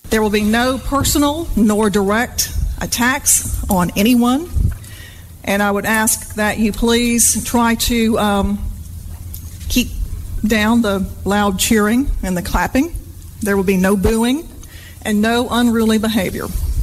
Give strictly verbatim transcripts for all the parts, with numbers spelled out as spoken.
There will be no personal nor direct attacks on anyone. And I would ask that you please try to um, keep down the loud cheering and the clapping. There will be no booing and no unruly behavior.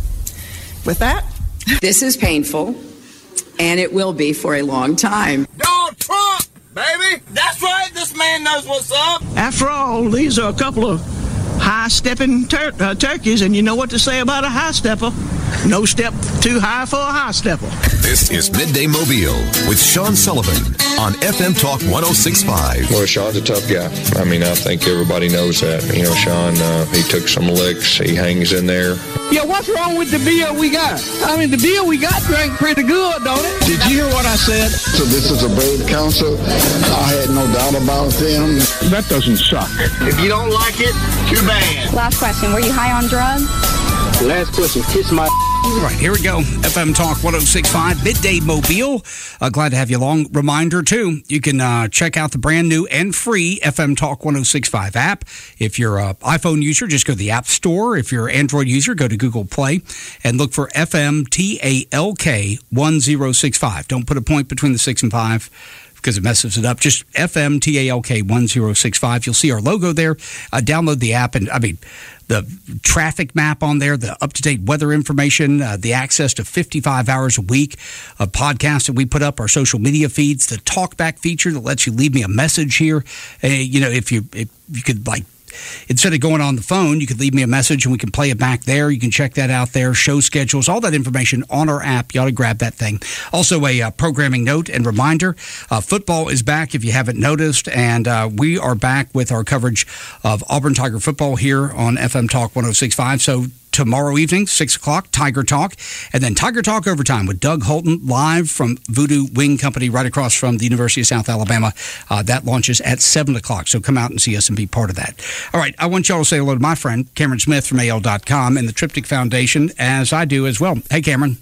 With that, this is painful, and it will be for a long time. Donald Trump, baby! That's right, this man knows what's up. After all, these are a couple of high-stepping tur- uh, turkeys, and you know what to say about a high-stepper. No step too high for a high-stepper. This is Midday Mobile with Sean Sullivan on F M Talk one oh six point five. Well, Sean's a tough guy. I mean, I think everybody knows that. You know, Sean, uh, he took some licks. He hangs in there. Yeah, what's wrong with the beer we got? I mean, the beer we got drank pretty good, don't it? Did you hear what I said? So this is a brave council. I had no doubt about them. That doesn't suck. If you don't like it, too bad. Last question. Were you high on drugs? Last question. Kiss my... All right, here we go. F M Talk one oh six point five, Midday Mobile. Uh, glad to have you along. Reminder, too, you can uh, check out the brand new and free F M Talk one oh six point five app. If you're an iPhone user, just go to the App Store. If you're an Android user, go to Google Play and look for F M T A L K one oh six point five. Don't put a point between the six and five, because it messes it up. Just F M T A L K one oh six point five. You'll see our logo there. Uh, download the app, and I mean, the traffic map on there, the up-to-date weather information, uh, the access to fifty-five hours a week of podcasts that we put up, our social media feeds, the talkback feature that lets you leave me a message here. Uh, you know, if you if you could, like, instead of going on the phone, you could leave me a message and we can play it back there. You can check that out there. Show schedules, all that information on our app. You ought to grab that thing. Also, a uh, programming note and reminder, uh, football is back if you haven't noticed, and uh, we are back with our coverage of Auburn Tiger football here on F M Talk one oh six point five. So tomorrow evening, six o'clock, Tiger Talk, and then Tiger Talk Overtime with Doug Holton live from Voodoo Wing Company right across from the University of South Alabama. Uh, that launches at seven o'clock, so come out and see us and be part of that. All right, I want y'all to say hello to my friend, Cameron Smith from A L dot com and the Triptych Foundation, as I do as well. Hey, Cameron.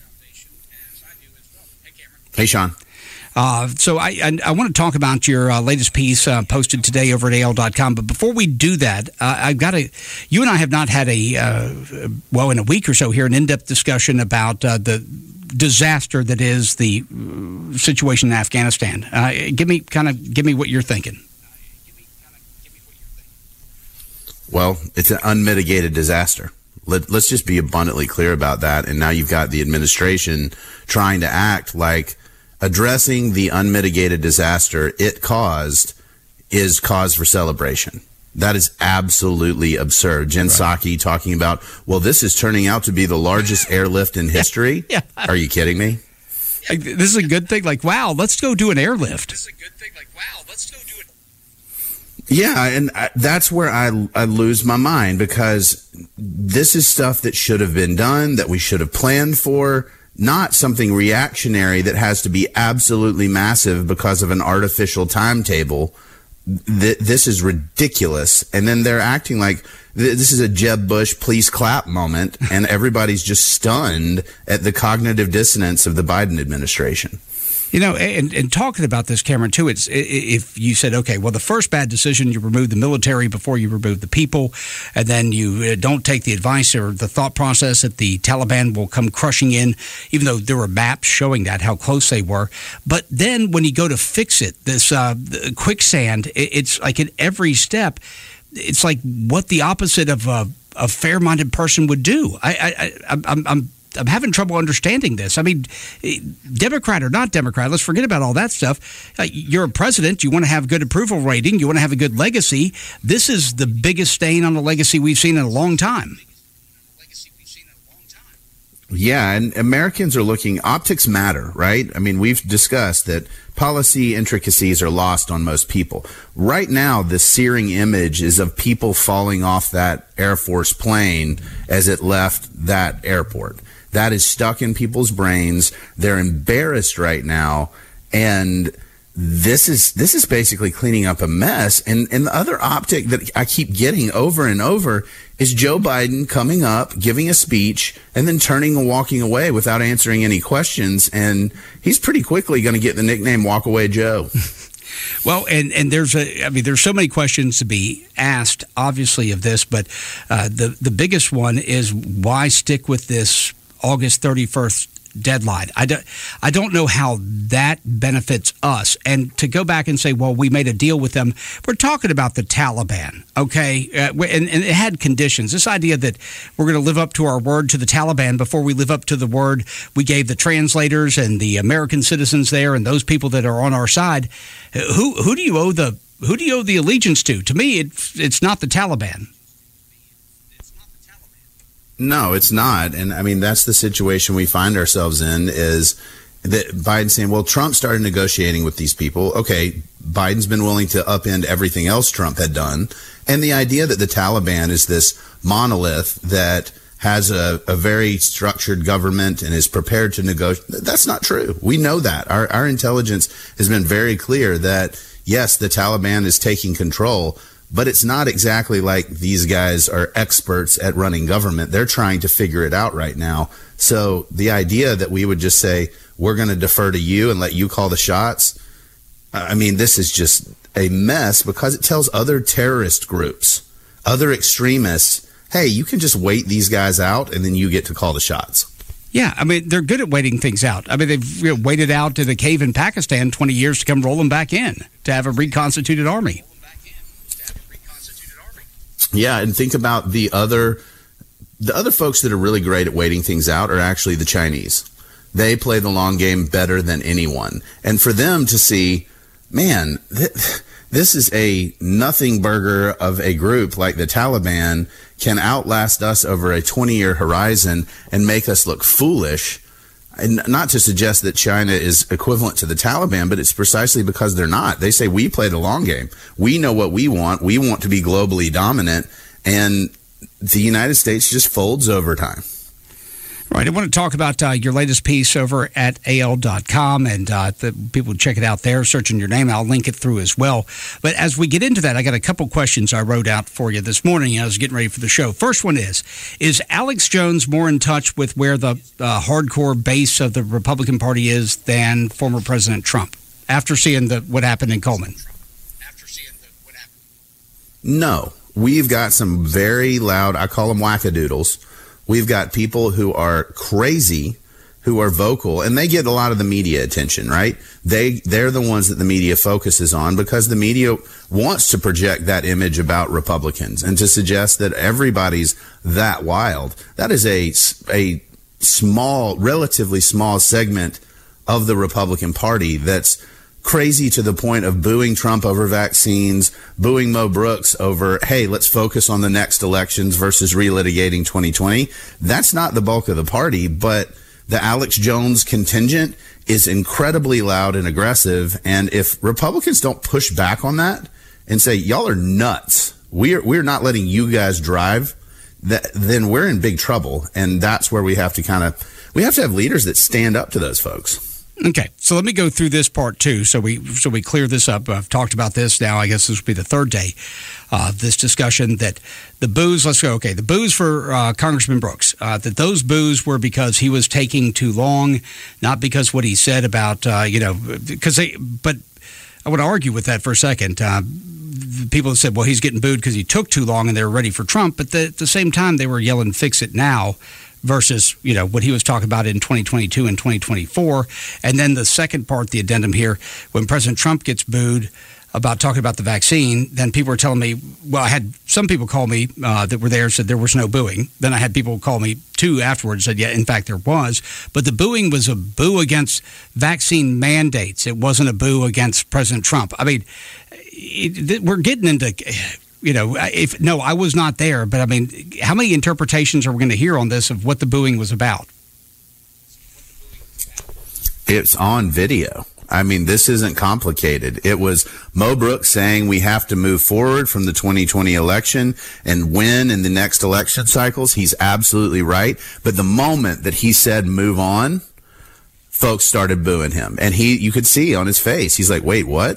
Hey, Sean. Uh, so I, I I want to talk about your uh, latest piece uh, posted today over at A L dot com. But before we do that, uh, I've got to. You and I have not had a uh, well in a week or so here an in-depth discussion about uh, the disaster that is the situation in Afghanistan. Uh, give me kind of give me what you're thinking. Well, it's an unmitigated disaster. Let, let's just be abundantly clear about that. And now you've got the administration trying to act like addressing the unmitigated disaster it caused is cause for celebration. That is absolutely absurd. Jen right. Psaki talking about, well, this is turning out to be the largest airlift in history. Yeah. Yeah. Are you kidding me? This is a good thing. Like, wow, let's go do an airlift. This is a good thing. Like, wow, let's go do it. Yeah, and I, that's where I, I lose my mind, because this is stuff that should have been done, that we should have planned for. Not something reactionary that has to be absolutely massive because of an artificial timetable. Th- this is ridiculous. And then they're acting like th- this is a Jeb Bush please clap moment, and everybody's just stunned at the cognitive dissonance of the Biden administration. You know, and, and talking about this, Cameron, too, it's if you said, okay, well, the first bad decision, you remove the military before you remove the people, and then you don't take the advice or the thought process that the Taliban will come crushing in, even though there were maps showing that, how close they were. But then when you go to fix it, this uh, quicksand, it's like at every step, it's like what the opposite of a, a fair-minded person would do. I, I, I, I'm, I'm I'm having trouble understanding this. I mean, Democrat or not Democrat, let's forget about all that stuff. Uh, you're a president. You want to have good approval rating. You want to have a good legacy. This is the biggest stain on the legacy we've seen in a long time. Yeah, and Americans are looking, optics matter, right? I mean, we've discussed that policy intricacies are lost on most people. Right now, the searing image is of people falling off that Air Force plane as it left that airport. That is stuck in people's brains. They're embarrassed right now, and this is this is basically cleaning up a mess. And and the other optic that I keep getting over and over is Joe Biden coming up, giving a speech, and then turning and walking away without answering any questions. And he's pretty quickly going to get the nickname Walk Away Joe. Well, and, and there's a, I mean, there's so many questions to be asked, obviously, of this, but uh, the, the biggest one is why stick with this August thirty-first deadline? I don't, I don't know how that benefits us. And to go back and say, well, we made a deal with them, we're talking about the Taliban, okay? Uh, and, and it had conditions. This idea that we're going to live up to our word to the Taliban before we live up to the word we gave the translators and the American citizens there and those people that are on our side. Who who do you owe the who do you owe the allegiance to? To me, it's it's not the Taliban. No, it's not. And I mean, that's the situation we find ourselves in, is that Biden saying, well, Trump started negotiating with these people. Okay, Biden's been willing to upend everything else Trump had done. And the idea that the Taliban is this monolith that has a, a very structured government and is prepared to negotiate, that's not true. We know that. Our, our intelligence has been very clear that, yes, the Taliban is taking control, but it's not exactly like these guys are experts at running government. They're trying to figure it out right now. So the idea that we would just say, we're going to defer to you and let you call the shots, I mean, this is just a mess, because it tells other terrorist groups, other extremists, hey, you can just wait these guys out and then you get to call the shots. Yeah, I mean, they're good at waiting things out. I mean, they've you know, waited out to the cave in Pakistan twenty years to come rolling back in to have a reconstituted army. Yeah, and think about the other the other folks that are really great at waiting things out are actually the Chinese. They play the long game better than anyone. And for them to see, man, th- this is a nothing burger of a group like the Taliban can outlast us over a twenty-year horizon and make us look foolish. And not to suggest that China is equivalent to the Taliban, but it's precisely because they're not. They say, we play the long game. We know what we want. We want to be globally dominant. And the United States just folds over time. Right. I want to talk about uh, your latest piece over at A L dot com, and uh, the people check it out there, searching your name. I'll link it through as well. But as we get into that, I got a couple questions I wrote out for you this morning. I was getting ready for the show. First one is, is Alex Jones more in touch with where the uh, hardcore base of the Republican Party is than former President Trump after seeing the, what happened in Coleman? After seeing the, what happened? No. We've got some very loud, I call them wackadoodles. We've got people who are crazy, who are vocal, and they get a lot of the media attention, right? They, they're the ones that the media focuses on, because the media wants to project that image about Republicans and to suggest that everybody's that wild. That is a, a small, relatively small segment of the Republican Party that's crazy to the point of booing Trump over vaccines, booing Mo Brooks over, hey, let's focus on the next elections versus relitigating twenty twenty. That's not the bulk of the party, but the Alex Jones contingent is incredibly loud and aggressive. And if Republicans don't push back on that and say, y'all are nuts, we're, we're not letting you guys drive, that, then we're in big trouble. And that's where we have to kind of, we have to have leaders that stand up to those folks. Okay, so let me go through this part too, so we so we clear this up. I've talked about this now. I guess this will be the third day uh, this discussion that the boos. Let's go. Okay, the boos for uh, Congressman Brooks. Uh, that those boos were because he was taking too long, not because what he said about uh, you know because they. But I would argue with that for a second. Uh, people have said, well, he's getting booed because he took too long and they were ready for Trump. But the, at the same time, they were yelling, "Fix it now." Versus, you know, what he was talking about in twenty twenty-two and twenty twenty-four. And then the second part, the addendum here, when President Trump gets booed about talking about the vaccine, then people are telling me, well, I had some people call me uh, that were there, said there was no booing. Then I had people call me, too, afterwards, said, yeah, in fact, there was. But the booing was a boo against vaccine mandates. It wasn't a boo against President Trump. I mean, it, we're getting into... You know, if no, I was not there, but I mean, how many interpretations are we going to hear on this of what the booing was about? It's on video. I mean, this isn't complicated. It was Mo Brooks saying we have to move forward from the twenty twenty election and win in the next election cycles. He's absolutely right. But the moment that he said move on, folks started booing him. And he, you could see on his face, he's like, wait, what?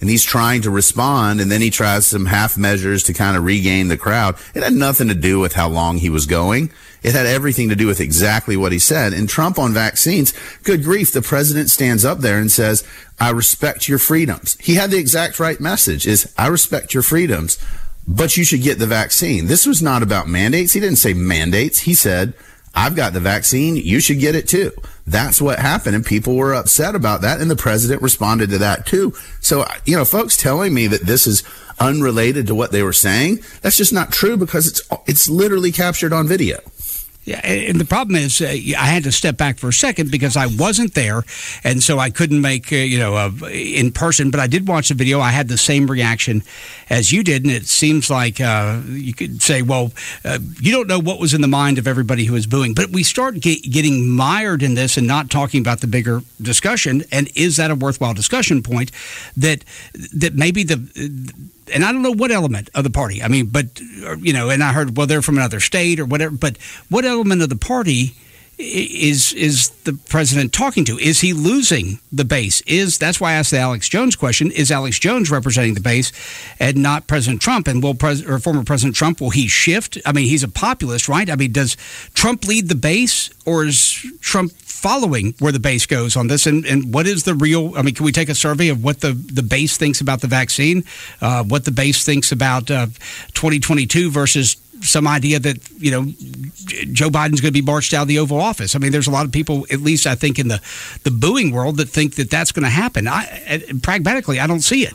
and he's trying to respond, and then he tries some half measures to kind of regain the crowd. It had nothing to do with how long he was going. It had everything to do with exactly what he said. And Trump on vaccines, good grief, the president stands up there and says, I respect your freedoms. He had the exact right message, is I respect your freedoms, but you should get the vaccine. This was not about mandates. He didn't say mandates. He said, I've got the vaccine. You should get it too. That's what happened. And people were upset about that. And the president responded to that too. So, you know, folks telling me that this is unrelated to what they were saying, that's just not true, because it's, it's literally captured on video. Yeah, and the problem is uh, I had to step back for a second because I wasn't there, and so I couldn't make, uh, you know, uh, in person, but I did watch the video. I had the same reaction as you did, and it seems like uh, you could say, well, uh, you don't know what was in the mind of everybody who was booing, but we start get, getting mired in this and not talking about the bigger discussion, and is that a worthwhile discussion point that that maybe the... And I don't know what element of the party. I mean, but, you know, and I heard, well, they're from another state or whatever. But what element of the party is is the president talking to? Is he losing the base? Is that's why I asked the Alex Jones question. Is Alex Jones representing the base and not President Trump? And will pres- or former President Trump, will he shift? I mean, he's a populist, right? I mean, does Trump lead the base, or is Trump following where the base goes on this? And, and what is the real, I mean, can we take a survey of what the, the base thinks about the vaccine, uh, what the base thinks about uh, twenty twenty-two versus some idea that, you know, Joe Biden's going to be marched out of the Oval Office? I mean, there's a lot of people, at least I think in the, the booing world, that think that that's going to happen. I, pragmatically, I don't see it.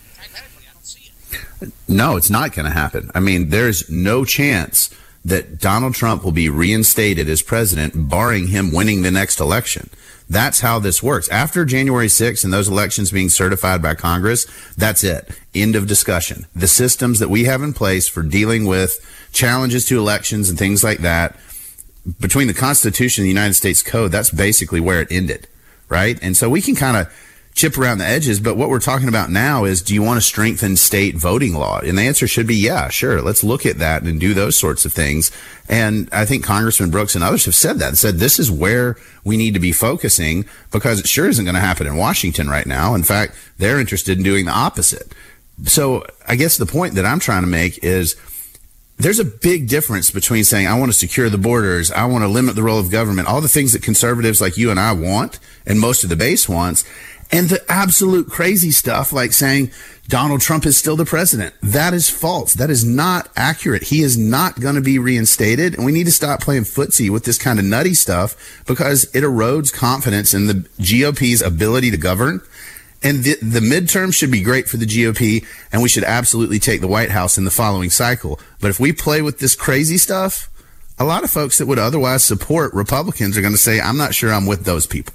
No, it's not going to happen. I mean, there's no chance that Donald Trump will be reinstated as president, barring him winning the next election. That's how this works. After January sixth and those elections being certified by Congress, that's it. End of discussion. The systems that we have in place for dealing with challenges to elections and things like that, between the Constitution and the United States Code, that's basically where it ended, right? And so we can kind of chip around the edges, but what we're talking about now is, do you want to strengthen state voting law? And the answer should be, yeah, sure. Let's look at that and do those sorts of things. And I think Congressman Brooks and others have said that, said this is where we need to be focusing, because it sure isn't going to happen in Washington right now. In fact, they're interested in doing the opposite. So I guess the point that I'm trying to make is, there's a big difference between saying, I want to secure the borders, I want to limit the role of government, all the things that conservatives like you and I want, and most of the base wants, and the absolute crazy stuff like saying Donald Trump is still the president. That is false. That is not accurate. He is not going to be reinstated, and we need to stop playing footsie with this kind of nutty stuff, because it erodes confidence in the G O P's ability to govern. And the, the midterm should be great for the G O P, and we should absolutely take the White House in the following cycle. But if we play with this crazy stuff, a lot of folks that would otherwise support Republicans are going to say, I'm not sure I'm with those people.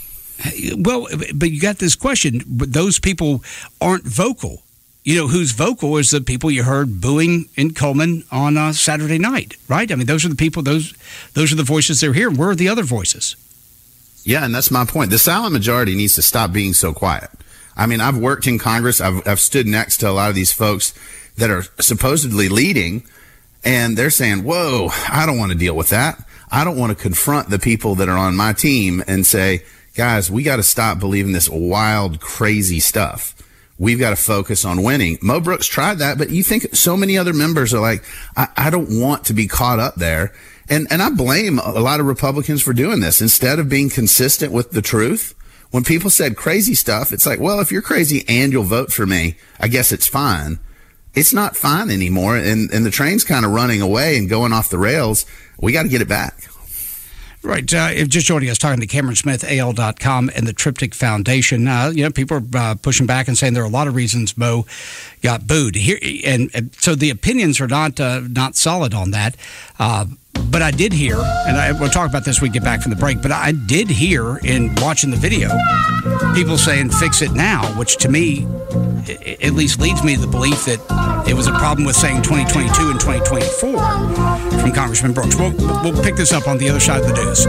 Well, but you got this question. Those people aren't vocal. You know, who's vocal is the people you heard booing in Coleman on uh, Saturday night, right? I mean, those are the people, those those are the voices they're hearing. Where are the other voices? Yeah, and that's my point. The silent majority needs to stop being so quiet. I mean, I've worked in Congress. I've, I've stood next to a lot of these folks that are supposedly leading, and they're saying, whoa, I don't want to deal with that. I don't want to confront the people that are on my team and say, guys, we got to stop believing this wild, crazy stuff. We've got to focus on winning. Mo Brooks tried that, but you think so many other members are like, I, I don't want to be caught up there. And and I blame a lot of Republicans for doing this. Instead of being consistent with the truth, when people said crazy stuff, it's like, well, if you're crazy and you'll vote for me, I guess it's fine. It's not fine anymore, and, and the train's kind of running away and going off the rails. We got to get it back. Right. Uh, if just joining us, talking to Cameron Smith, A L dot com, and the Triptych Foundation. Uh, you know, people are uh, pushing back and saying there are a lot of reasons Mo got booed. Here, and, and so the opinions are not uh, not solid on that. Uh, but I did hear, and I, we'll talk about this when we get back from the break, but I did hear in watching the video people saying fix it now, which to me at least leads me to the belief that it was a problem with saying twenty twenty-two and twenty twenty-four from Congressman Brooks. We'll, we'll pick this up on the other side of the news.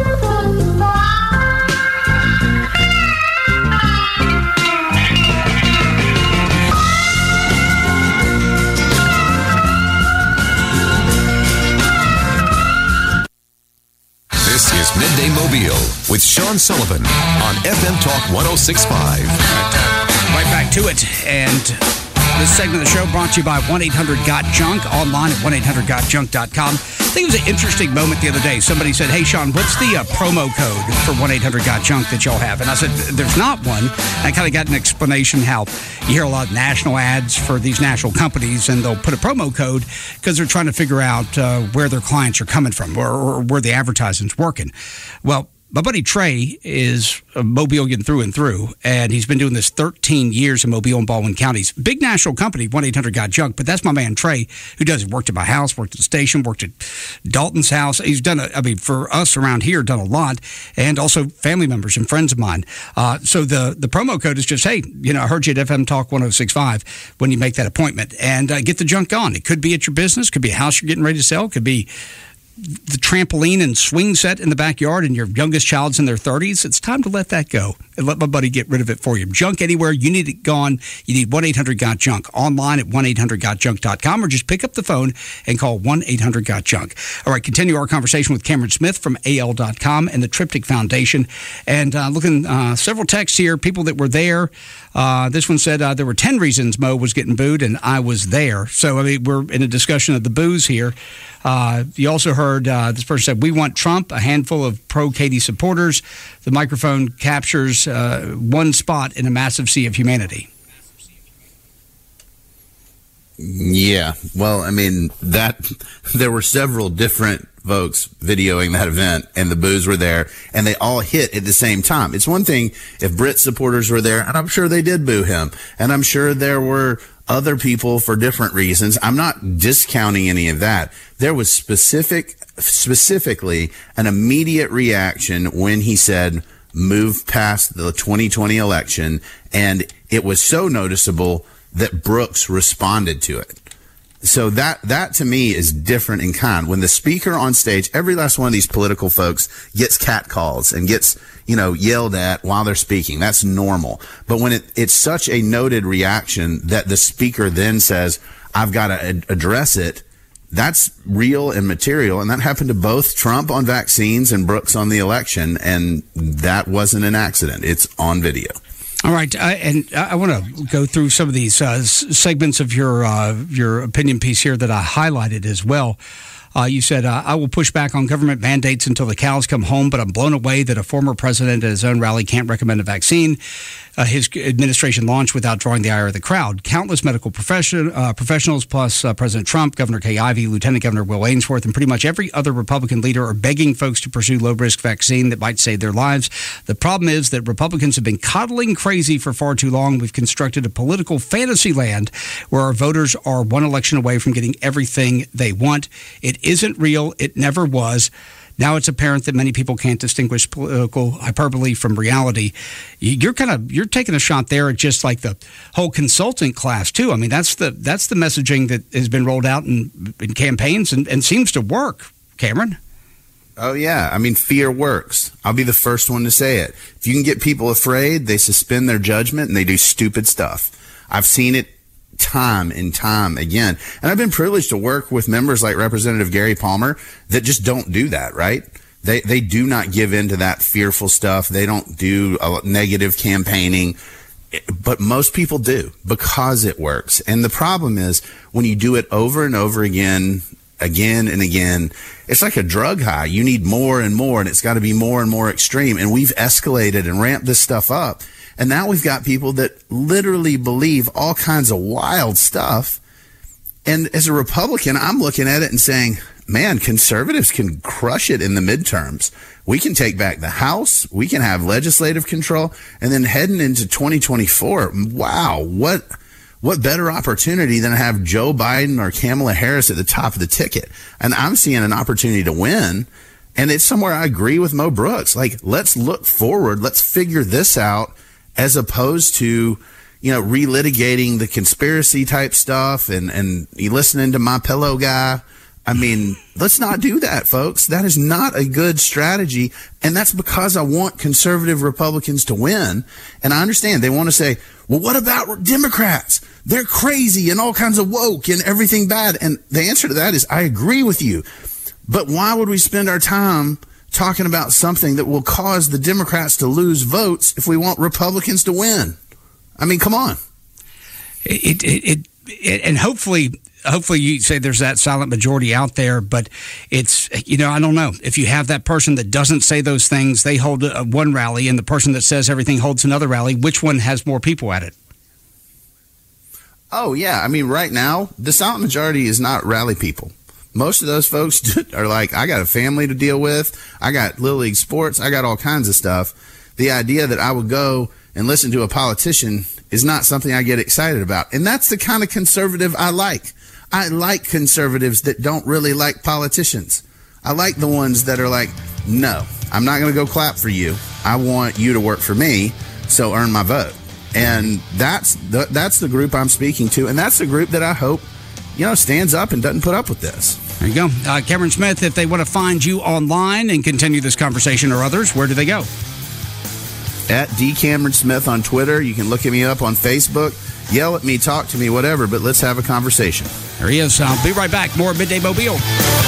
This is Midday Mobile with Sean Sullivan on F M Talk one oh six point five. Right back to it. And this segment of the show brought to you by one eight hundred got junk, online at one eight hundred got junk dot com. I think it was an interesting moment the other day. Somebody said, hey, Sean, what's the uh, promo code for one eight hundred got junk that y'all have? And I said, there's not one. I kind of got an explanation how you hear a lot of national ads for these national companies, and they'll put a promo code because they're trying to figure out uh, where their clients are coming from or, or where the advertising's working. Well, my buddy Trey is a Mobilean through and through, and he's been doing this thirteen years in Mobile and Baldwin counties. Big national company, one eight hundred got junk, but that's my man Trey, who does it. Worked at my house, worked at the station, worked at Dalton's house. He's done, a, I mean, for us around here, done a lot, and also family members and friends of mine. Uh, so the, the promo code is just, hey, you know, I heard you at F M Talk one oh six point five when you make that appointment, and uh, get the junk on. It could be at your business, could be a house you're getting ready to sell, could be the trampoline and swing set in the backyard and your youngest child's in their thirties. It's time to let that go and let my buddy get rid of it for you. Junk anywhere, you need it gone. You need one eight hundred got junk, online at one eight hundred got junk dot com, or just pick up the phone and call one eight hundred got junk. All right, continue our conversation with Cameron Smith from A L dot com and the Triptych Foundation. And uh, looking, uh, several texts here, people that were there. Uh, this one said uh, there were ten reasons Mo was getting booed, and I was there. So, I mean, we're in a discussion of the boos here. Uh, you also heard uh, this person said, we want Trump, a handful of pro-Katie supporters. The microphone captures uh, one spot in a massive sea of humanity. Yeah. Well, I mean, that there were several different folks videoing that event, and the boos were there, and they all hit at the same time. It's one thing if Brit supporters were there, and I'm sure they did boo him, and I'm sure there were other people for different reasons. I'm not discounting any of that. There was specific, specifically an immediate reaction when he said, move past the twenty twenty election, and it was so noticeable that Brooks responded to it. So that, that to me is different in kind. When the speaker on stage, every last one of these political folks gets catcalls and gets, you know, yelled at while they're speaking. That's normal. But when it, it's such a noted reaction that the speaker then says, I've got to ad- address it, that's real and material. And that happened to both Trump on vaccines and Brooks on the election. And that wasn't an accident. It's on video. All right, uh, and I want to go through some of these uh, segments of your uh, your opinion piece here that I highlighted as well. Uh, you said, uh, I will push back on government mandates until the cows come home, but I'm blown away that a former president at his own rally can't recommend a vaccine. Uh, his administration launched without drawing the ire of the crowd. Countless medical profession, uh, professionals, plus uh, President Trump, Governor Kay Ivey, Lieutenant Governor Will Ainsworth, and pretty much every other Republican leader are begging folks to pursue low-risk vaccine that might save their lives. The problem is that Republicans have been coddling crazy for far too long. We've constructed a political fantasy land where our voters are one election away from getting everything they want. It isn't real. It never was. Now it's apparent that many people can't distinguish political hyperbole from reality. You're kind of you're taking a shot there at just like the whole consultant class too. I mean, that's the that's the messaging that has been rolled out in, in campaigns and, and seems to work. Cameron? Oh yeah, I mean, fear works. I'll be the first one to say it. If you can get people afraid, they suspend their judgment and they do stupid stuff. I've seen it time and time again. And I've been privileged to work with members like Representative Gary Palmer that just don't do that, right? They they do not give in to that fearful stuff. They don't do a negative campaigning. But most people do because it works. And the problem is when you do it over and over again, again and again, it's like a drug high. You need more and more, and it's got to be more and more extreme. And we've escalated and ramped this stuff up. And now we've got people that literally believe all kinds of wild stuff. And as a Republican, I'm looking at it and saying, man, conservatives can crush it in the midterms. We can take back the House. We can have legislative control. And then heading into twenty twenty-four, wow, what what better opportunity than to have Joe Biden or Kamala Harris at the top of the ticket? And I'm seeing an opportunity to win. And it's somewhere I agree with Mo Brooks. Like, let's look forward. Let's figure this out, as opposed to, you know, relitigating the conspiracy type stuff and, and listening to my pillow guy. I mean, let's not do that, folks. That is not a good strategy. And that's because I want conservative Republicans to win. And I understand they want to say, well, what about Democrats? They're crazy and all kinds of woke and everything bad. And the answer to that is I agree with you. But why would we spend our time talking about something that will cause the Democrats to lose votes if we want Republicans to win? I mean, come on. It, it, it, it and hopefully, hopefully you say there's that silent majority out there, but it's, you know, I don't know. If you have that person that doesn't say those things, they hold a, one rally, and the person that says everything holds another rally, which one has more people at it? Oh, yeah. I mean, right now, the silent majority is not rally people. Most of those folks are like, I got a family to deal with. I got Little League sports. I got all kinds of stuff. The idea that I would go and listen to a politician is not something I get excited about. And that's the kind of conservative I like. I like conservatives that don't really like politicians. I like the ones that are like, no, I'm not going to go clap for you. I want you to work for me, so earn my vote. And that's the, that's the group I'm speaking to. And that's the group that I hope, you know, stands up and doesn't put up with this. There you go. Uh, Cameron Smith, if they want to find you online and continue this conversation or others, where do they go? At D. Cameron Smith on Twitter. You can look at me up on Facebook. Yell at me, talk to me, whatever, but let's have a conversation. There he is. I'll be right back. More Midday Mobile.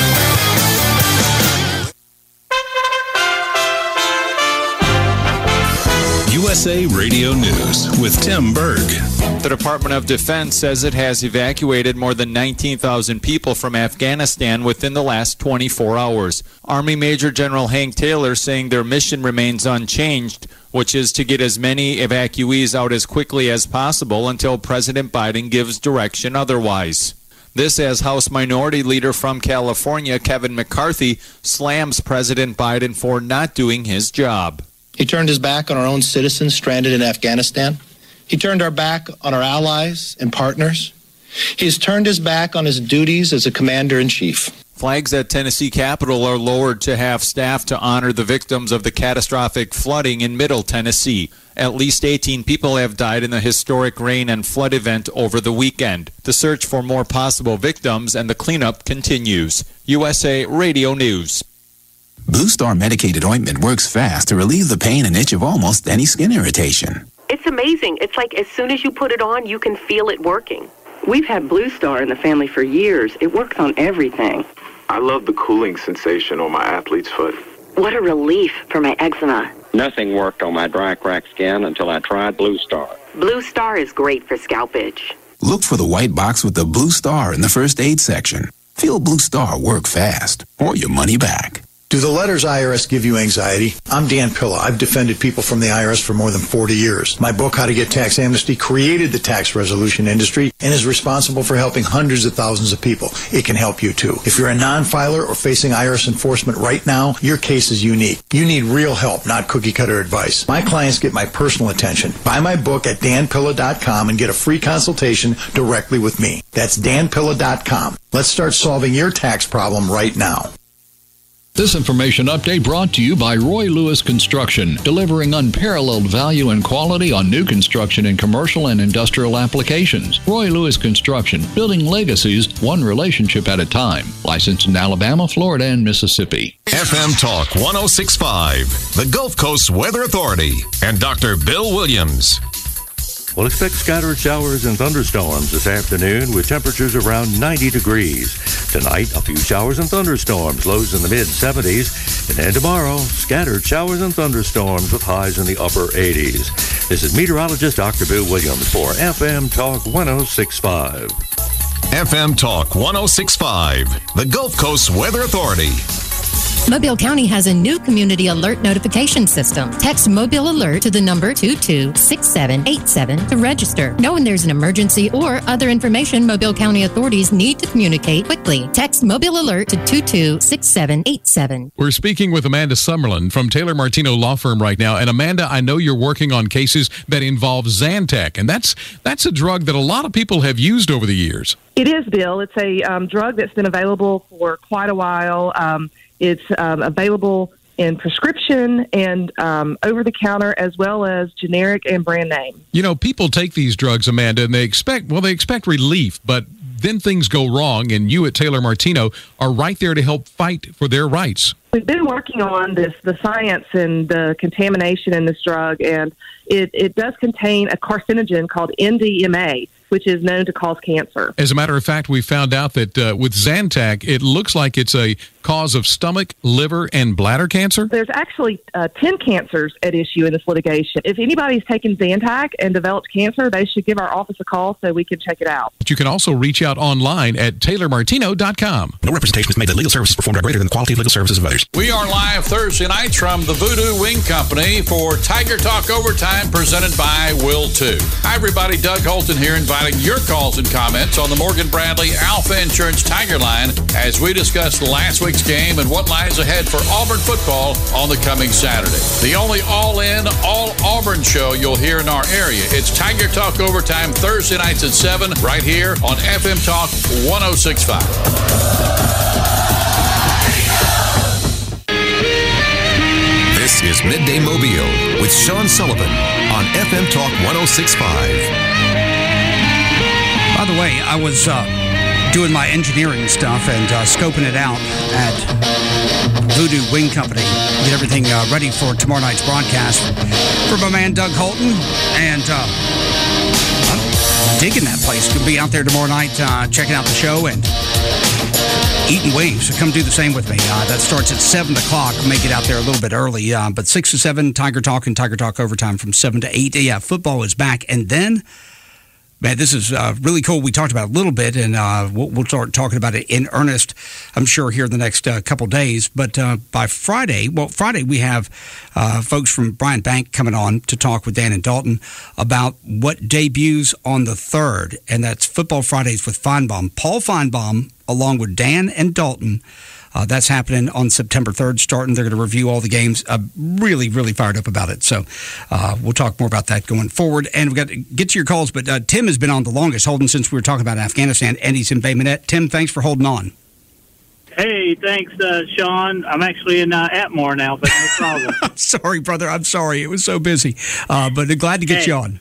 U S A Radio News with Tim Berg. The Department of Defense says it has evacuated more than nineteen thousand people from Afghanistan within the last twenty-four hours. Army Major General Hank Taylor saying their mission remains unchanged, which is to get as many evacuees out as quickly as possible until President Biden gives direction otherwise. This as House Minority Leader from California, Kevin McCarthy, slams President Biden for not doing his job. He turned his back on our own citizens stranded in Afghanistan. He turned our back on our allies and partners. He's turned his back on his duties as a commander-in-chief. Flags at Tennessee Capitol are lowered to have staff to honor the victims of the catastrophic flooding in Middle Tennessee. At least eighteen people have died in the historic rain and flood event over the weekend. The search for more possible victims and the cleanup continues. U S A Radio News. Blue Star medicated ointment works fast to relieve the pain and itch of almost any skin irritation. It's amazing. It's like as soon as you put it on, you can feel it working. We've had Blue Star in the family for years. It works on everything. I love the cooling sensation on my athlete's foot. What a relief for my eczema. Nothing worked on my dry, cracked skin until I tried Blue Star. Blue Star is great for scalp itch. Look for the white box with the Blue Star in the first aid section. Feel Blue Star work fast, or your money back. Do the letters I R S give you anxiety? I'm Dan Pilla. I've defended people from the I R S for more than forty years. My book, How to Get Tax Amnesty, created the tax resolution industry and is responsible for helping hundreds of thousands of people. It can help you too. If you're a non-filer or facing I R S enforcement right now, your case is unique. You need real help, not cookie-cutter advice. My clients get my personal attention. Buy my book at dan pilla dot com and get a free consultation directly with me. That's dan pilla dot com. Let's start solving your tax problem right now. This information update brought to you by Roy Lewis Construction, delivering unparalleled value and quality on new construction in commercial and industrial applications. Roy Lewis Construction, building legacies one relationship at a time. Licensed in Alabama, Florida, and Mississippi. F M Talk one oh six point five, the Gulf Coast Weather Authority, and Doctor Bill Williams. We'll expect scattered showers and thunderstorms this afternoon with temperatures around ninety degrees. Tonight, a few showers and thunderstorms, lows in the mid seventies. And then tomorrow, scattered showers and thunderstorms with highs in the upper eighties. This is meteorologist Doctor Bill Williams for F M Talk one oh six point five. F M Talk one oh six point five, the Gulf Coast Weather Authority. Mobile County has a new community alert notification system. Text Mobile Alert to the number two two six seven eight seven to register. Know when there's an emergency or other information Mobile County authorities need to communicate quickly. Text Mobile Alert to two two six seven eight seven. We're speaking with Amanda Summerlin from Taylor Martino Law Firm right now. And Amanda, I know you're working on cases that involve Zantac, and that's that's a drug that a lot of people have used over the years. It is, Bill. It's a um, drug that's been available for quite a while. Um, It's um, available in prescription and um, over-the-counter as well as generic and brand name. You know, people take these drugs, Amanda, and they expect, well, they expect relief, but then things go wrong, and you at Taylor Martino are right there to help fight for their rights. We've been working on this, the science and the contamination in this drug, and it, it does contain a carcinogen called N D M A. which is known to cause cancer. As a matter of fact, we found out that uh, with Zantac, it looks like it's a cause of stomach, liver, and bladder cancer. There's actually uh, ten cancers at issue in this litigation. If anybody's taken Zantac and developed cancer, they should give our office a call so we can check it out. But you can also reach out online at taylor martino dot com. No representation is made that legal services performed are greater than the quality of legal services of others. We are live Thursday nights from the Voodoo Wing Company for Tiger Talk Overtime presented by Will two. Hi, everybody. Doug Holton here, inviting your calls and comments on the Morgan Bradley Alpha Insurance Tiger Line as we discuss last week's game and what lies ahead for Auburn football on the coming Saturday. The only all-in, all-Auburn show you'll hear in our area. It's Tiger Talk Overtime Thursday nights at seven right here on F M Talk one oh six point five. This is Midday Mobile with Sean Sullivan on F M Talk one oh six point five. By the way, I was uh, doing my engineering stuff and uh, scoping it out at Voodoo Wing Company. Get everything uh, ready for tomorrow night's broadcast for my man Doug Holton. And uh, I'm digging that place. Could be out there tomorrow night uh, checking out the show and eating wings. So come do the same with me. Uh, that starts at seven o'clock. May get out there a little bit early. Uh, but six to seven, Tiger Talk and Tiger Talk Overtime from seven to eight. Yeah, football is back. And then, man, this is uh, really cool. We talked about it a little bit, and uh, we'll, we'll start talking about it in earnest, I'm sure, here in the next uh, couple days. But uh, by Friday, well, Friday we have uh, folks from Bryant Bank coming on to talk with Dan and Dalton about what debuts on the third, and that's Football Fridays with Feinbaum. Paul Feinbaum, along with Dan and Dalton. Uh, that's happening on September third, starting. They're going to review all the games. I'm really, really fired up about it. So uh, we'll talk more about that going forward. And we've got to get to your calls. But uh, Tim has been on the longest, holding since we were talking about Afghanistan, and he's in Bay Minette. Tim, thanks for holding on. Hey, thanks, uh, Sean. I'm actually in uh, Atmore now, but no problem. I'm sorry, brother. I'm sorry. It was so busy. Uh, but glad to get hey. you on.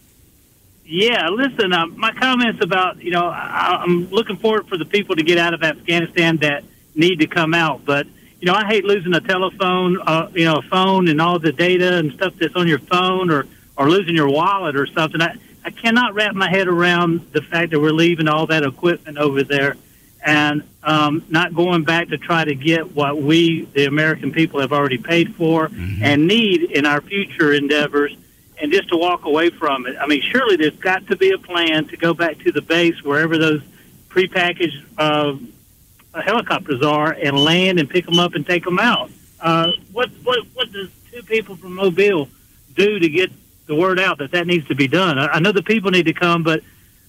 Yeah, listen, uh, my comments about, you know, I, I'm looking forward for the people to get out of Afghanistan that need to come out. But, you know, I hate losing a telephone, uh, you know, a phone and all the data and stuff that's on your phone, or, or losing your wallet or something. I, I cannot wrap my head around the fact that we're leaving all that equipment over there and um, not going back to try to get what we, the American people, have already paid for mm-hmm. and need in our future endeavors, and just to walk away from it. I mean, surely there's got to be a plan to go back to the base, wherever those prepackaged uh, helicopters are, and land and pick them up and take them out. Uh, what, what, what does two people from Mobile do to get the word out that that needs to be done? I, I know the people need to come, but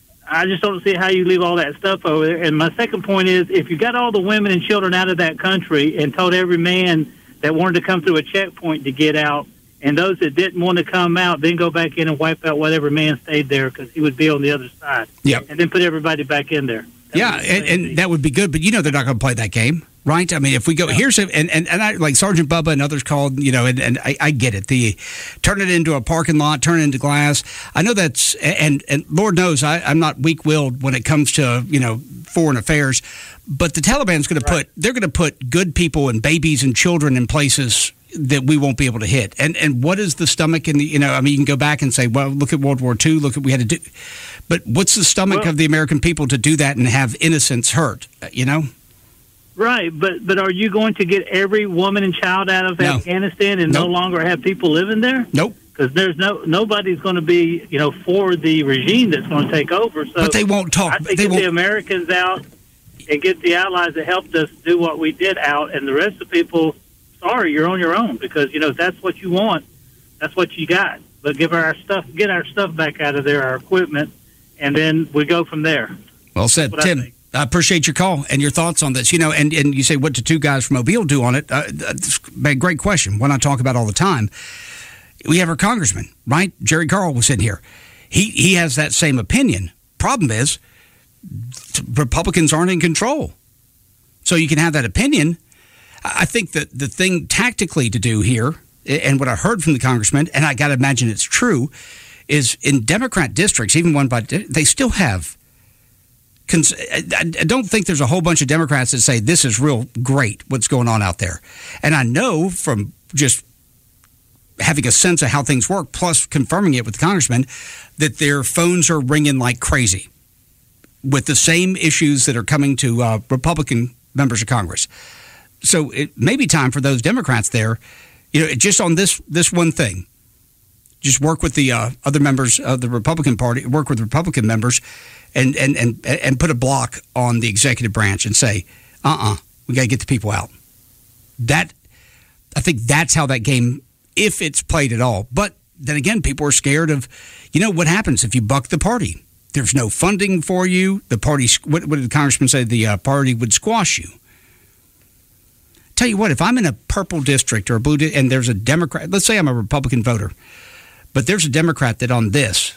I just don't see how you leave all that stuff over there. And my second point is, if you got all the women and children out of that country and told every man that wanted to come through a checkpoint to get out, and those that didn't want to come out, then go back in and wipe out whatever man stayed there because he would be on the other side. Yep. And then put everybody back in there. That yeah, and, and that would be good. But, you know, they're not going to play that game, right? I mean, if we go, yeah. here's, a, and, and, and I, like Sergeant Bubba and others called, you know, and, and I, I get it. The turn it into a parking lot, turn it into glass. I know that's, and, and Lord knows I, I'm not weak-willed when it comes to, you know, foreign affairs. But the Taliban's going right. to put, they're going to put good people and babies and children in places that we won't be able to hit. And and what is the stomach in the, you know, I mean, you can go back and say, well, look at World War Two, look at what we had to do. But what's the stomach well, of the American people to do that and have innocents hurt, you know? Right, but but are you going to get every woman and child out of no. Afghanistan and nope. no longer have people living there? Nope. Because there's no nobody's going to be, you know, for the regime that's going to take over. So but they won't talk. I think they get won't. the Americans out and get the allies that helped us do what we did out, and the rest of the people, sorry, you're on your own, because, you know, that's what you want. That's what you got. But give our stuff, get our stuff back out of there, our equipment, and then we go from there. Well said, Tim. I, I appreciate your call and your thoughts on this. You know, and, and you say, what do two guys from Mobile do on it? Uh, a great question. One I talk about all the time. We have our congressman, right? Jerry Carl was in here. He he has that same opinion. Problem is, Republicans aren't in control. So you can have that opinion. I think that the thing tactically to do here, and what I heard from the congressman, and I got to imagine it's true, is in Democrat districts, even one by, they still have, I don't think there's a whole bunch of Democrats that say this is real great, what's going on out there. And I know from just having a sense of how things work, plus confirming it with the congressman, that their phones are ringing like crazy. with the same issues that are coming to uh, Republican members of Congress. So it may be time for those Democrats there, you know, just on this this one thing, just work with the uh, other members of the Republican Party, work with Republican members, and and and and put a block on the executive branch and say, uh-uh, we got to get the people out. That, I think that's how that game, if it's played at all. But then again, people are scared of, you know, what happens if you buck the party? There's no funding for you. The party, what, what did the congressman say? The uh, party would squash you. Tell you what, if I'm in a purple district or a blue district and there's a Democrat, let's say I'm a Republican voter, but there's a Democrat that on this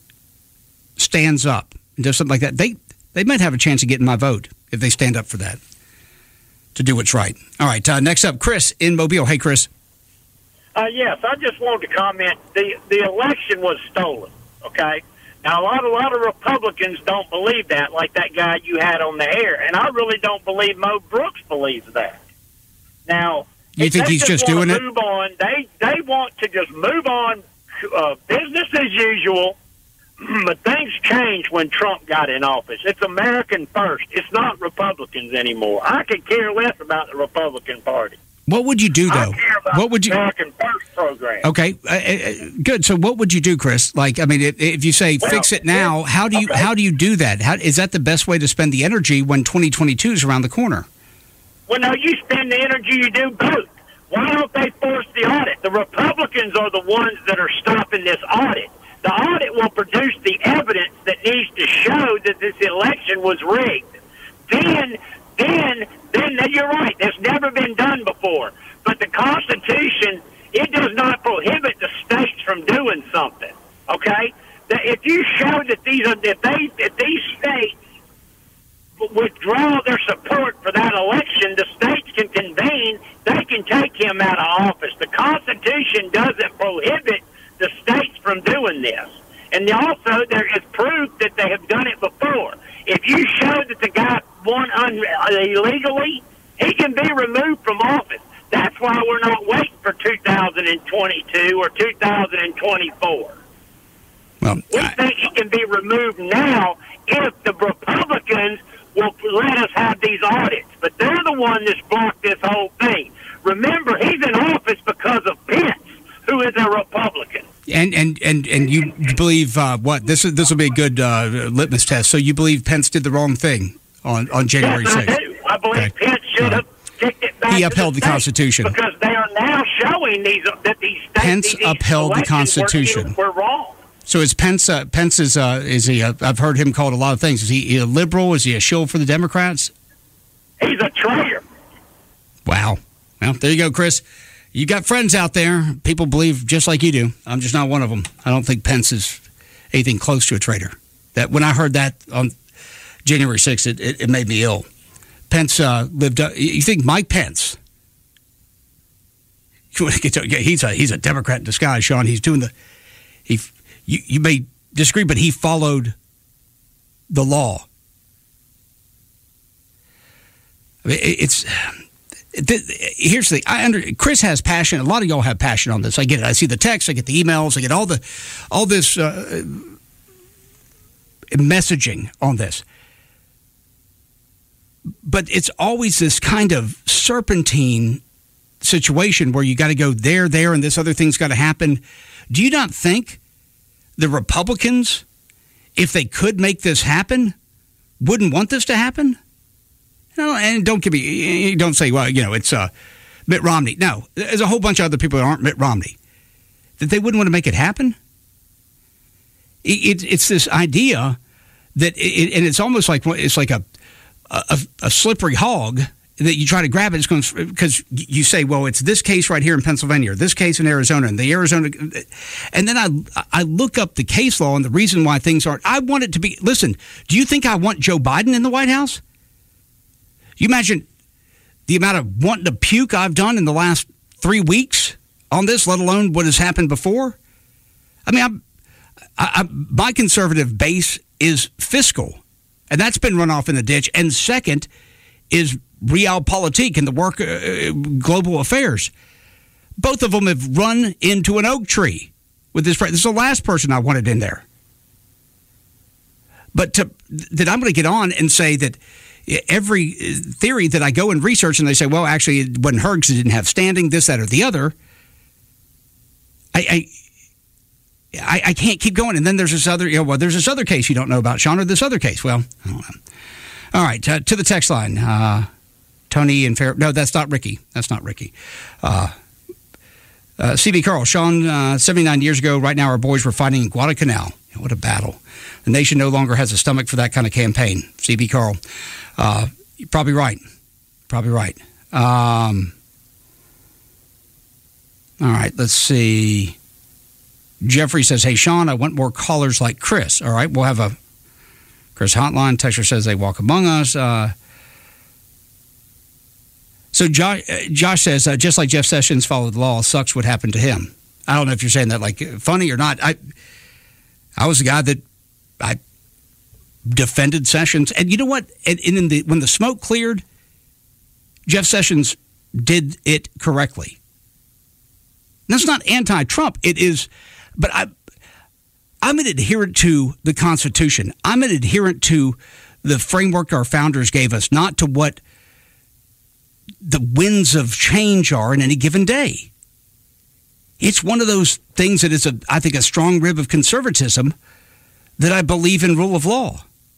stands up and does something like that, they, they might have a chance of getting my vote if they stand up for that, to do what's right. All right, uh, next up, Chris in Mobile. Hey, Chris. Uh, yes, I just wanted to comment. The the election was stolen, okay? Now, a lot, a lot of Republicans don't believe that, like that guy you had on the air, and I really don't believe Mo Brooks believes that. Now, you think he's just doing it? Move on. They, they want to just move on, uh, business as usual, but things changed when Trump got in office. It's American first. It's not Republicans anymore. I could care less about the Republican Party. What would you do, though? I care about what would you? the American First program. Okay, uh, uh, good. So, what would you do, Chris? Like, I mean, if, if you say well, fix it now, how do you okay. how do you do that? How, is that the best way to spend the energy when twenty twenty-two is around the corner? Well, no, you spend the energy. You do both. Why don't they force the audit? The Republicans are the ones that are stopping this audit. The audit will produce the evidence that needs to show that this election was rigged. Then, then, then, you're right. That's never been done before. But the Constitution, it does not prohibit the states from doing something. Okay? That if you show that these are, if they, if these states withdraw their support for that election, the states can convene. They can take him out of office. The Constitution doesn't prohibit the states from doing this. And also, there is proof that they have done it before. If you show that the guy won un- illegally, he can be removed from office. That's why we're not waiting for two thousand twenty-two or two thousand twenty-four. Well, we I- think he can be removed now if the Republicans will let us have these audits. But they're the one that's blocked this whole thing. Remember, he's in office because of Pence, who is a Republican. And and, and, and you believe uh, what? This is this will be a good uh, litmus test. So you believe Pence did the wrong thing on, on January sixth? Yes, I do. I believe okay. Pence should have kicked it back. He upheld to the, the Constitution because they are now showing these that these states, Pence these upheld the Constitution. Were, were wrong. So is Pence? Uh, Pence is uh, is he? Uh, I've heard him called a lot of things. Is he a liberal? Is he a shill for the Democrats? He's a traitor. Wow. Well, there you go, Chris. You got friends out there. People believe just like you do. I'm just not one of them. I don't think Pence is anything close to a traitor. That when I heard that on January sixth, it, it, it made me ill. Pence uh, lived up. You think Mike Pence? He's a he's a Democrat in disguise, Sean. He's doing the he. You you may disagree, but he followed the law. I mean, it's. Here's the thing. I under Chris has passion. A lot of y'all have passion on this. I get it. I see the texts. I get the emails. I get all the, all this uh, messaging on this. But it's always this kind of serpentine situation where you got to go there, there, and this other thing's got to happen. Do you not think the Republicans, if they could make this happen, wouldn't want this to happen? No, and don't give me, don't say, well, you know, it's uh, Mitt Romney. No, there's a whole bunch of other people that aren't Mitt Romney. That they wouldn't want to make it happen. It, it, it's this idea that, it, and it's almost like it's like a, a a slippery hog that you try to grab it. It's going to, because you say, well, it's this case right here in Pennsylvania, or this case in Arizona, and the Arizona, and then I I look up the case law and the reason why things aren't. I want it to be. Listen, do you think I want Joe Biden in the White House? You imagine the amount of wanting to puke I've done in the last three weeks on this, let alone what has happened before. I mean, I'm, I, I, my conservative base is fiscal, and that's been run off in the ditch. And second is realpolitik and the work, uh, global affairs. Both of them have run into an oak tree with this. This is the last person I wanted in there. But to, that I'm going to get on and say that every theory that I go and research and they say, well, actually, it wasn't heard because it didn't have standing, this, that, or the other. I, I, I can't keep going. And then there's this other, you know, well, there's this other case you don't know about, Sean, or this other case. Well, I don't know. All right, uh, to the text line. Uh, Tony and Fair. No, that's not Ricky. That's not Ricky. Uh, uh, C B Carl, Sean, uh, seventy-nine years ago, right now our boys were fighting in Guadalcanal. What a battle. The nation no longer has a stomach for that kind of campaign. C B Carl. Uh, you're probably right. Probably right. Um, all right, let's see. Jeffrey says, hey, Sean, I want more callers like Chris. All right, we'll have a Chris hotline. Texter says they walk among us. Uh, so Josh, Josh says, uh, just like Jeff Sessions followed the law, sucks what happened to him. I don't know if you're saying that like funny or not. I I was the guy that I defended Sessions. And you know what? And, and in the, when the smoke cleared, Jeff Sessions did it correctly. That's not anti-Trump. It is, but I, I'm an adherent to the Constitution. I'm an adherent to the framework our founders gave us, not to what the winds of change are in any given day. It's one of those things that is, a, I think, a strong rib of conservatism that I believe in rule of law.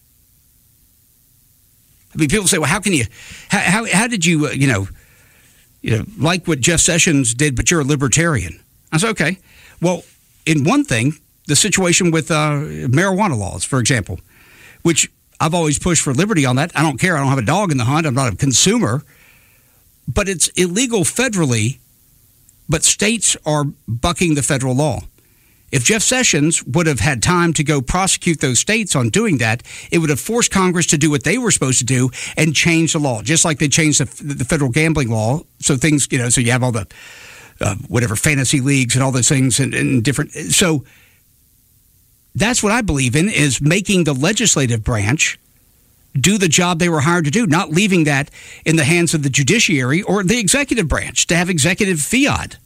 I mean, people say, well, how can you, how, how, how did you, uh, you know, you know, like what Jeff Sessions did, but you're a libertarian? I said, okay. Well, in one thing, the situation with uh, marijuana laws, for example, which I've always pushed for liberty on that. I don't care. I don't have a dog in the hunt. I'm not a consumer. But it's illegal federally, but states are bucking the federal law. If Jeff Sessions would have had time to go prosecute those states on doing that, it would have forced Congress to do what they were supposed to do and change the law, just like they changed the, the federal gambling law. So things, you know, so you have all the uh, whatever fantasy leagues and all those things and, and different. So that's what I believe in, is making the legislative branch do the job they were hired to do, not leaving that in the hands of the judiciary or the executive branch to have executive fiat.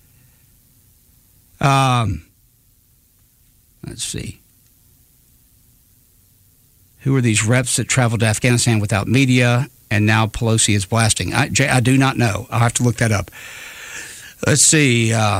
Um. Let's see. Who are these reps that traveled to Afghanistan without media and now Pelosi is blasting? I, I do not know. I'll have to look that up. Let's see. Uh,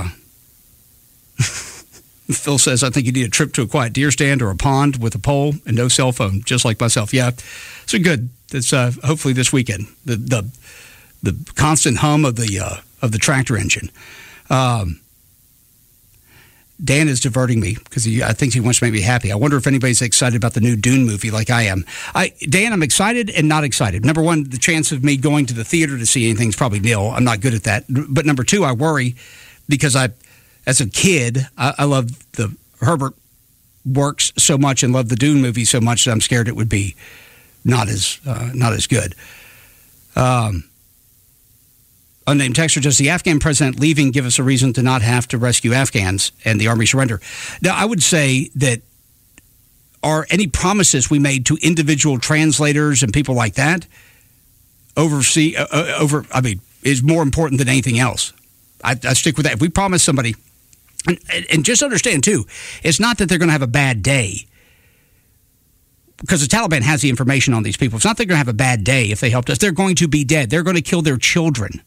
Phil says, I think you need a trip to a quiet deer stand or a pond with a pole and no cell phone, just like myself. Yeah, so good. It's uh, hopefully this weekend. The the the constant hum of the uh, of the tractor engine. Um, Dan is diverting me because he, I think he wants to make me happy. I wonder if anybody's excited about the new Dune movie like I am. I, Dan, I'm excited and not excited. Number one, the chance of me going to the theater to see anything is probably nil. I'm not good at that. But number two, I worry because I, as a kid, I, I loved the Herbert works so much and loved the Dune movie so much that I'm scared it would be not as uh, not as good. Um. Unnamed texter, does the Afghan president leaving give us a reason to not have to rescue Afghans and the army surrender? Now, I would say that are any promises we made to individual translators and people like that oversee uh, over? I mean, is more important than anything else. I, I stick with that. If we promise somebody, and, and just understand too, it's not that they're going to have a bad day, because the Taliban has the information on these people. It's not that they're going to have a bad day if they helped us. They're going to be dead. They're going to kill their children.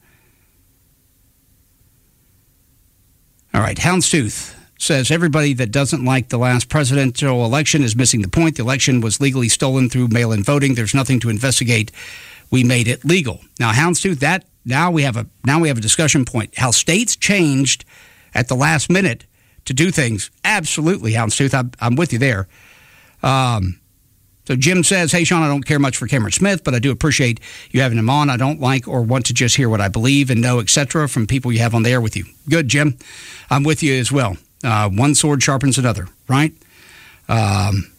All right, Houndstooth says everybody that doesn't like the last presidential election is missing the point. The election was legally stolen through mail-in voting. There's nothing to investigate. We made it legal. Now, Houndstooth, that now we have a now we have a discussion point. How states changed at the last minute to do things. Absolutely, Houndstooth, I'm, I'm with you there. Um, so Jim says, hey, Sean, I don't care much for Cameron Smith, but I do appreciate you having him on. I don't like or want to just hear what I believe and know, et cetera, from people you have on the air with you. Good, Jim. I'm with you as well. Uh, one sword sharpens another, right? Um,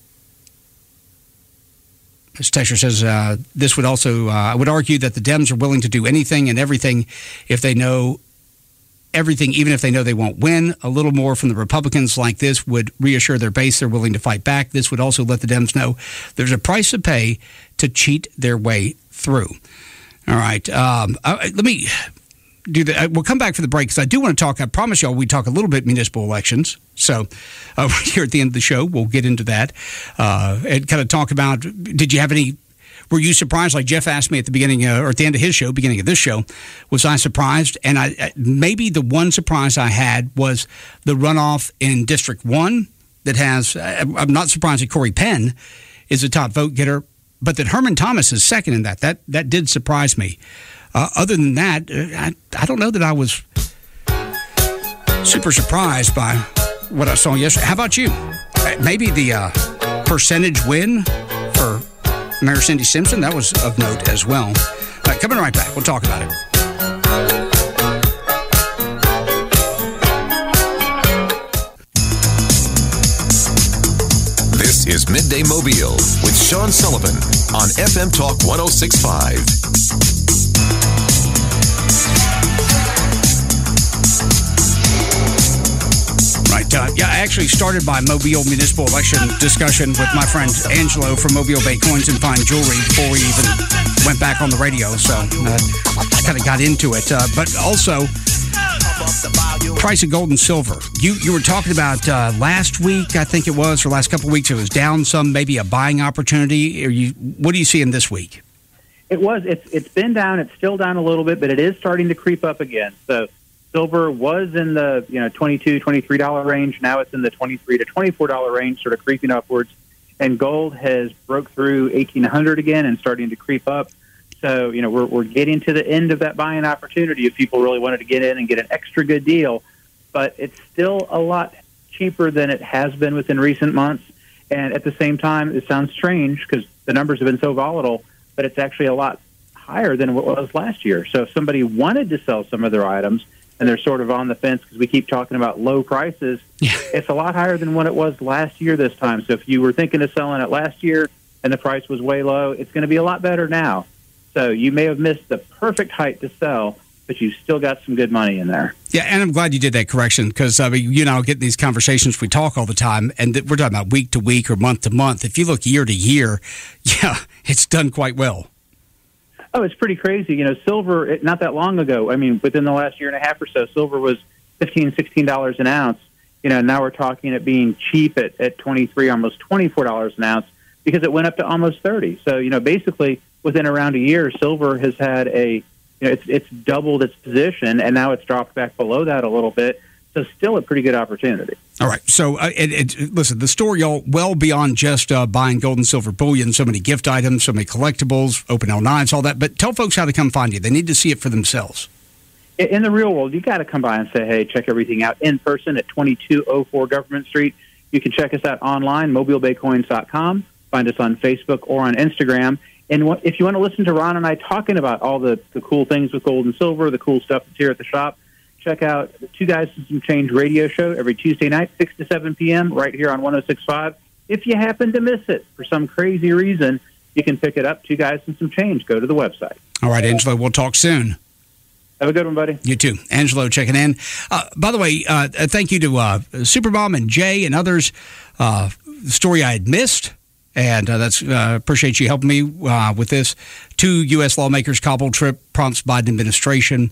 as Texture says, uh, this would also, uh, I would argue that the Dems are willing to do anything and everything if they know everything, even if they know they won't win. A little more from the Republicans like this would reassure their base they're willing to fight back. This would also let the Dems know there's a price to pay to cheat their way through. All right. Um, uh, let me do that. We'll come back for the break because I do want to talk. I promise y'all we talk a little bit municipal elections. So uh, here at the end of the show, we'll get into that uh, and kind of talk about. Did you have any? Were you surprised? Like Jeff asked me at the beginning uh, or at the end of his show, beginning of this show, was I surprised? And I maybe the one surprise I had was the runoff in District One that has. I'm not surprised that Corey Penn is the top vote getter, but that Herman Thomas is second in that. That that did surprise me. Uh, other than that, I, I don't know that I was super surprised by what I saw yesterday. How about you? Maybe the uh, percentage win for Mayor Cindy Simpson, that was of note as well. All right, coming right back. We'll talk about it. This is Midday Mobile with Sean Sullivan on F M Talk one oh six point five. Right. Uh, yeah, I actually started my Mobile municipal election discussion with my friend Angelo from Mobile Bay Coins and Fine Jewelry before we even went back on the radio. So uh, I kind of got into it. Uh, but also, price of gold and silver. You you were talking about uh, last week, I think it was, or last couple of weeks, it was down some, maybe a buying opportunity. Are you, what are you seeing this week? It was. It's It's been down. It's still down a little bit, but it is starting to creep up again. So silver was in the you know twenty-two dollars, twenty-three dollars range. Now it's in the twenty-three to twenty-four dollars range, sort of creeping upwards. And gold has broke through eighteen hundred again and starting to creep up. So, you know, we're we're getting to the end of that buying opportunity if people really wanted to get in and get an extra good deal. But it's still a lot cheaper than it has been within recent months. And at the same time, it sounds strange because the numbers have been so volatile, but it's actually a lot higher than what it was last year. So if somebody wanted to sell some of their items and they're sort of on the fence because we keep talking about low prices, it's a lot higher than what it was last year this time. So if you were thinking of selling it last year and the price was way low, it's going to be a lot better now. So you may have missed the perfect height to sell, but you've still got some good money in there. Yeah, and I'm glad you did that correction because, I mean, you know, get these conversations, we talk all the time, and we're talking about week to week or month to month. If you look year to year, yeah, it's done quite well. Oh, it's pretty crazy. You know, silver, it, not that long ago, I mean, within the last year and a half or so, silver was fifteen dollars, sixteen dollars an ounce. You know, now we're talking it being cheap at, at twenty-three dollars, almost twenty-four dollars an ounce because it went up to almost thirty dollars. So, you know, basically, within around a year, silver has had a, you know, it's it's doubled its position, and now it's dropped back below that a little bit. So still a pretty good opportunity. All right. So, uh, it, it, listen, the store, y'all, well beyond just uh, buying gold and silver bullion, so many gift items, so many collectibles, open L nines, all that. But tell folks how to come find you. They need to see it for themselves. In the real world, you got to come by and say, hey, check everything out in person at twenty-two oh four Government Street. You can check us out online, mobile bay coins dot com. Find us on Facebook or on Instagram. And if you want to listen to Ron and I talking about all the, the cool things with gold and silver, the cool stuff that's here at the shop, check out the Two Guys and Some Change radio show every Tuesday night, six to seven p.m., right here on one oh six point five. If you happen to miss it for some crazy reason, you can pick it up, Two Guys and Some Change. Go to the website. All right, Angelo, we'll talk soon. Have a good one, buddy. You too. Angelo checking in. Uh, by the way, uh, thank you to uh, Supermom and Jay and others. Uh, the story I had missed. And uh, that's uh, appreciate you helping me uh, with this. Two U S lawmakers Kabul trip prompts Biden administration.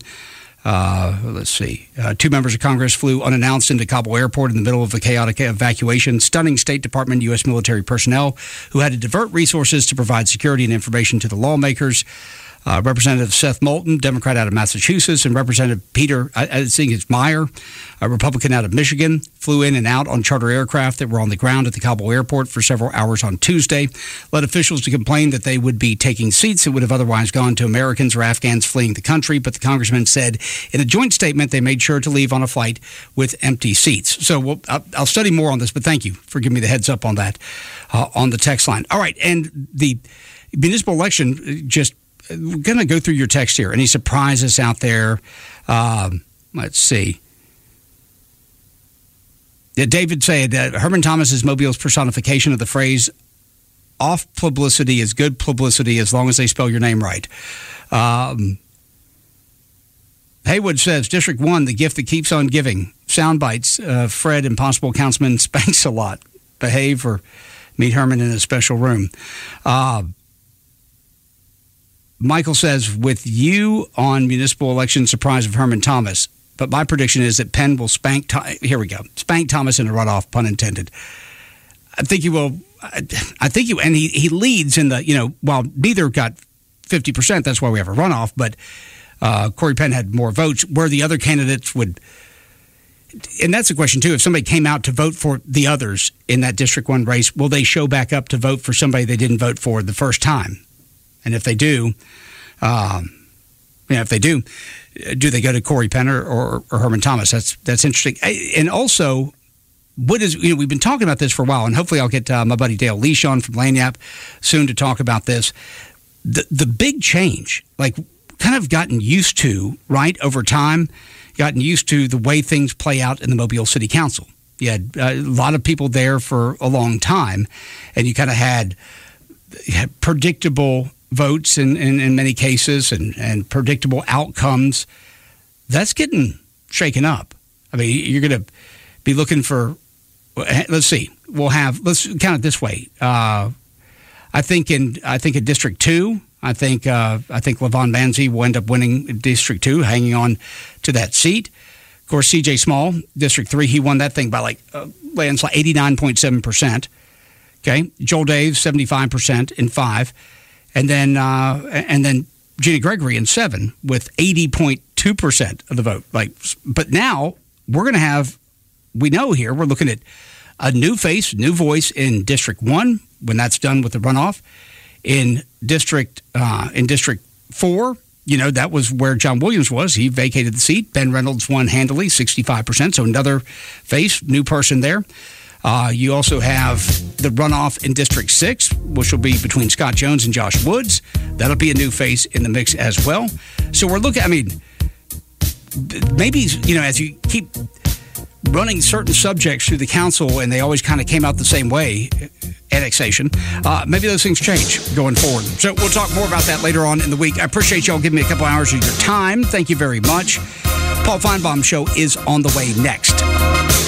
Uh, let's see. Uh, two members of Congress flew unannounced into Kabul airport in the middle of a chaotic evacuation, stunning State Department U S military personnel who had to divert resources to provide security and information to the lawmakers. Uh, Representative Seth Moulton, Democrat out of Massachusetts, and Representative Peter, I, I think it's Meyer, a Republican out of Michigan, flew in and out on charter aircraft that were on the ground at the Kabul airport for several hours on Tuesday, led officials to complain that they would be taking seats that would have otherwise gone to Americans or Afghans fleeing the country. But the congressman said in a joint statement they made sure to leave on a flight with empty seats. So we'll, I'll, I'll study more on this, but thank you for giving me the heads up on that uh, on the text line. All right, and the municipal election just... We're going to go through your text here. Any surprises out there? Um, let's see. Yeah, David said that Herman Thomas is Mobile's personification of the phrase, off publicity is good publicity as long as they spell your name right. Um, Haywood says, District one, the gift that keeps on giving. Sound bites. Uh, Fred, Impossible Councilman, spanks a lot. Behave or meet Herman in a special room. Uh, Michael says, with you on municipal election surprise of Herman Thomas, but my prediction is that Penn will spank, here we go, spank Thomas in a runoff, pun intended. I think he will, I think you, and he, he leads in the, you know, while neither got fifty percent, that's why we have a runoff, but uh, Corey Penn had more votes, where the other candidates would, and that's a question too, if somebody came out to vote for the others in that District one race, will they show back up to vote for somebody they didn't vote for the first time? And if they do, um, you know, if they do, do they go to Corey Penn or, or, or Herman Thomas? That's that's interesting. And also, what is, you know, we've been talking about this for a while, and hopefully I'll get uh, my buddy Dale Leash on from Lagniappe soon to talk about this. The, the big change, like kind of gotten used to, right, over time, gotten used to the way things play out in the Mobile City Council. You had a lot of people there for a long time, and you kind of had, had predictable votes in, in, in many cases and, and predictable outcomes. That's getting shaken up. I mean, you're going to be looking for, let's see, we'll have, let's count it this way. Uh, I think in I think in District two, I think uh, I think Levon Manzi will end up winning District two, hanging on to that seat. Of course, C J Small, District three, he won that thing by like uh, lands like eighty-nine point seven percent. Okay, Joel Daves, seventy-five percent in five. And then uh, and then Ginny Gregory in seven with eighty point two percent of the vote. Like, but now we're going to have, we know here, we're looking at a new face, new voice in District one when that's done with the runoff. In District uh, in District four, you know, that was where John Williams was. He vacated the seat. Ben Reynolds won handily, sixty-five percent. So another face, new person there. Uh, you also have the runoff in District six, which will be between Scott Jones and Josh Woods. That'll be a new face in the mix as well. So we're looking, I mean, maybe, you know, as you keep running certain subjects through the council and they always kind of came out the same way, annexation, uh, maybe those things change going forward. So we'll talk more about that later on in the week. I appreciate y'all giving me a couple hours of your time. Thank you very much. Paul Feinbaum Show is on the way next.